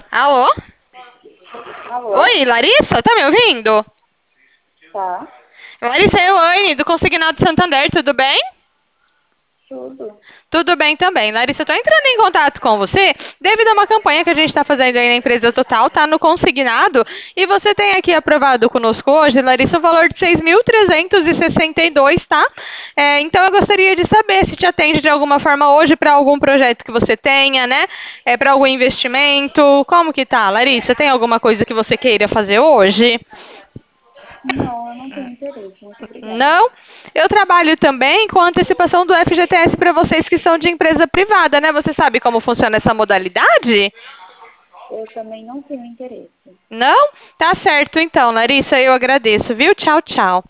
Alô? Alô? Oi, Larissa, tá me ouvindo? Tá, Larissa, é Elaine, do Consignado Santander, tudo bem? tudo. Tudo bem também. Larissa, estou entrando em contato com você devido a uma campanha que a gente está fazendo aí na empresa Total, tá no consignado, e você tem aqui aprovado conosco hoje, Larissa, o valor de 6.362, tá? Então eu gostaria de saber se te atende de alguma forma hoje para algum projeto que você tenha, né? Para algum investimento. Como que tá, Larissa? Tem alguma coisa que você queira fazer hoje? Não, eu não tenho interesse. Muito obrigada. Não. Eu trabalho também com antecipação do FGTS para vocês que são de empresa privada, né? Você sabe como funciona essa modalidade? Eu também não tenho interesse. Não? Tá certo então, Larissa, eu agradeço, viu? Tchau, tchau.